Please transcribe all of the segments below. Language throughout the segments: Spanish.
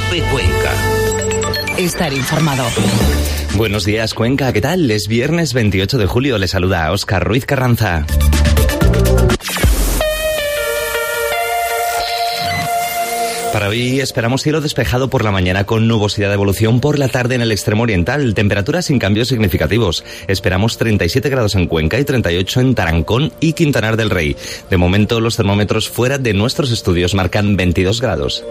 COPE Cuenca. Estar informado. Buenos días, Cuenca, ¿qué tal? Es viernes 28 de julio, le saluda a Óscar Ruiz Carranza. Para hoy esperamos cielo despejado por la mañana con nubosidad de evolución por la tarde en el extremo oriental, temperaturas sin cambios significativos. Esperamos 37 grados en Cuenca y 38 en Tarancón y Quintanar del Rey. De momento los termómetros fuera de nuestros estudios marcan 22 grados.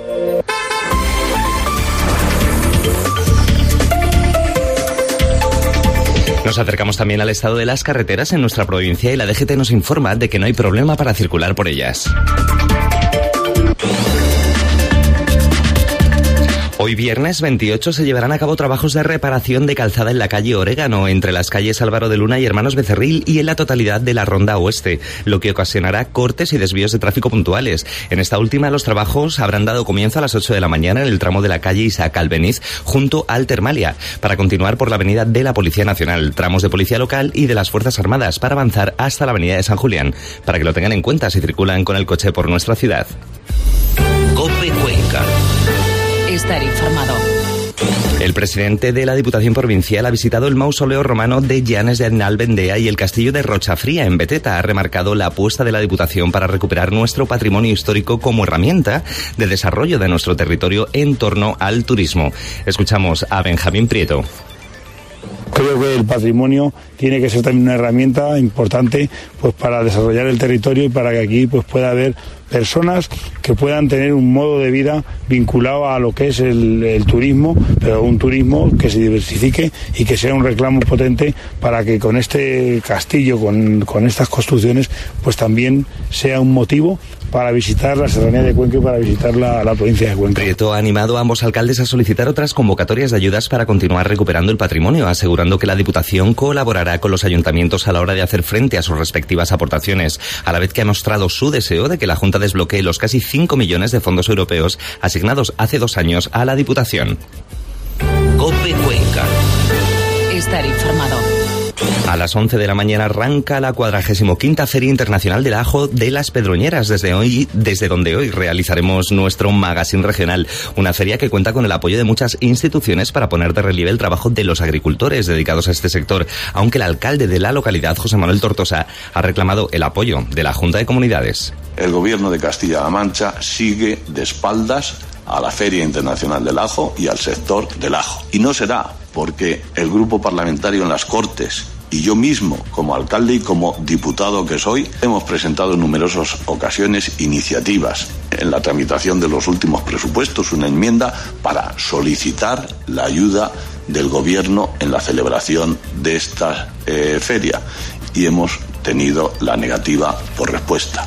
Nos acercamos también al estado de las carreteras en nuestra provincia y la DGT nos informa de que no hay problema para circular por ellas. Hoy viernes 28 se llevarán a cabo trabajos de reparación de calzada en la calle Orégano, entre las calles Álvaro de Luna y Hermanos Becerril y en la totalidad de la Ronda Oeste, lo que ocasionará cortes y desvíos de tráfico puntuales. En esta última, los trabajos habrán dado comienzo a las 8 de la mañana en el tramo de la calle Isaac Albeniz, junto al Termalia, para continuar por la avenida de la Policía Nacional, tramos de Policía Local y de las Fuerzas Armadas, para avanzar hasta la avenida de San Julián, para que lo tengan en cuenta si circulan con el coche por nuestra ciudad. COPE Cuenca. Estar informado. El presidente de la Diputación Provincial ha visitado el mausoleo romano de Llanes de Nalbendea y el castillo de Rochafría en Beteta. Ha remarcado la apuesta de la Diputación para recuperar nuestro patrimonio histórico como herramienta de desarrollo de nuestro territorio en torno al turismo. Escuchamos a Benjamín Prieto. Creo que el patrimonio tiene que ser también una herramienta importante pues para desarrollar el territorio y para que aquí pues pueda haber personas que puedan tener un modo de vida vinculado a lo que es el turismo, pero un turismo que se diversifique y que sea un reclamo potente para que con este castillo, con estas construcciones, pues también sea un motivo para visitar la Serranía de Cuenca y para visitar la provincia de Cuenca. Prieto ha animado a ambos alcaldes a solicitar otras convocatorias de ayudas para continuar recuperando el patrimonio, asegurando que la Diputación colaborará con los ayuntamientos a la hora de hacer frente a sus respectivas aportaciones, a la vez que ha mostrado su deseo de que la Junta desbloquee los casi 5 millones de fondos europeos asignados hace 2 años a la Diputación. COPE Cuenca. Estar informado. A las 11 de la mañana arranca la 45ª Feria Internacional del Ajo de las Pedroñeras, desde donde hoy realizaremos nuestro magazine regional. Una feria que cuenta con el apoyo de muchas instituciones para poner de relieve el trabajo de los agricultores dedicados a este sector, aunque el alcalde de la localidad, José Manuel Tortosa, ha reclamado el apoyo de la Junta de Comunidades. El gobierno de Castilla-La Mancha sigue de espaldas a la Feria Internacional del Ajo y al sector del ajo. Y no será porque el grupo parlamentario en las Cortes y yo mismo, como alcalde y como diputado que soy, hemos presentado en numerosas ocasiones iniciativas en la tramitación de los últimos presupuestos, una enmienda para solicitar la ayuda del gobierno en la celebración de esta feria y hemos tenido la negativa por respuesta.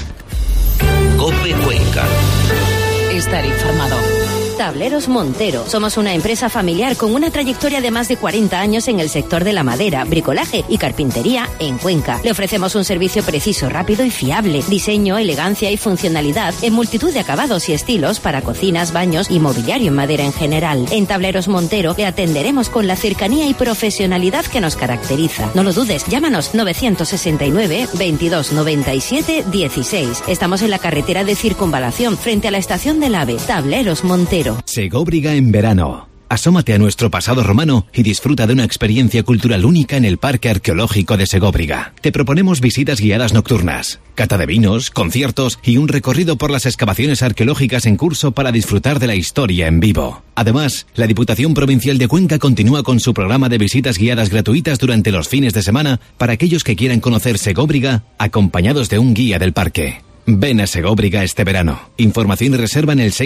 COPE Cuenca. Estar informado. Tableros Montero. Somos una empresa familiar con una trayectoria de más de 40 años en el sector de la madera, bricolaje y carpintería en Cuenca. Le ofrecemos un servicio preciso, rápido y fiable. Diseño, elegancia y funcionalidad en multitud de acabados y estilos para cocinas, baños y mobiliario en madera en general. En Tableros Montero le atenderemos con la cercanía y profesionalidad que nos caracteriza. No lo dudes, llámanos 969 22 97 16. Estamos en la carretera de Circunvalación frente a la estación del AVE. Tableros Montero. Segóbriga en verano. Asómate a nuestro pasado romano y disfruta de una experiencia cultural única en el Parque Arqueológico de Segóbriga. Te proponemos visitas guiadas nocturnas, cata de vinos, conciertos y un recorrido por las excavaciones arqueológicas en curso para disfrutar de la historia en vivo. Además, la Diputación Provincial de Cuenca continúa con su programa de visitas guiadas gratuitas durante los fines de semana para aquellos que quieran conocer Segóbriga acompañados de un guía del parque. Ven a Segóbriga este verano. Información y reserva en el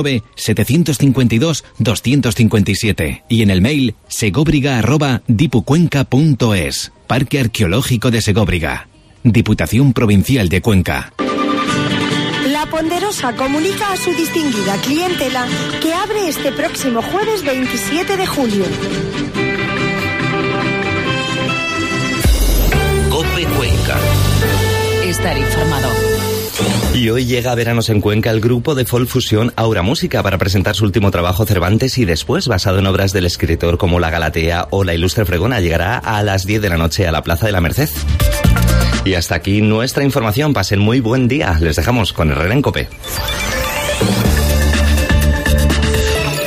629-752-257 y en el mail segóbriga@dipucuenca.es. Parque Arqueológico de Segóbriga. Diputación Provincial de Cuenca. La Ponderosa comunica a su distinguida clientela que abre este próximo jueves 27 de julio. COPE Cuenca. Estar informado. Y hoy llega a Veranos en Cuenca el grupo de folk fusión Aura Música para presentar su último trabajo Cervantes y después, basado en obras del escritor como La Galatea o La Ilustre Fregona, llegará a las 10 de la noche a la Plaza de la Merced. Y hasta aquí nuestra información. Pasen muy buen día. Les dejamos con Herrera en COPE.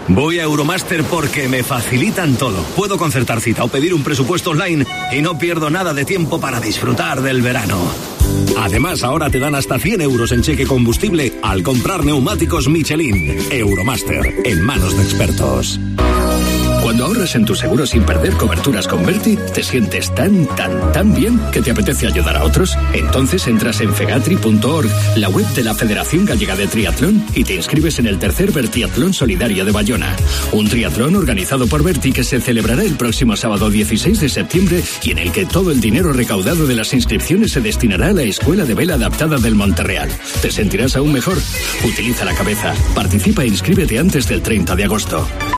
Voy a Euromaster porque me facilitan todo. Puedo concertar cita o pedir un presupuesto online y no pierdo nada de tiempo para disfrutar del verano. Además, ahora te dan hasta 100 euros en cheque combustible al comprar neumáticos Michelin. Euromaster, en manos de expertos. Cuando ahorras en tu seguro sin perder coberturas con Berti, te sientes tan bien que te apetece ayudar a otros. Entonces entras en fegatri.org, la web de la Federación Gallega de Triatlón, y te inscribes en el tercer Bertiatlón Solidario de Bayona. Un triatlón organizado por Berti que se celebrará el próximo sábado 16 de septiembre y en el que todo el dinero recaudado de las inscripciones se destinará a la Escuela de Vela Adaptada del Monterreal. ¿Te sentirás aún mejor? Utiliza la cabeza, participa e inscríbete antes del 30 de agosto.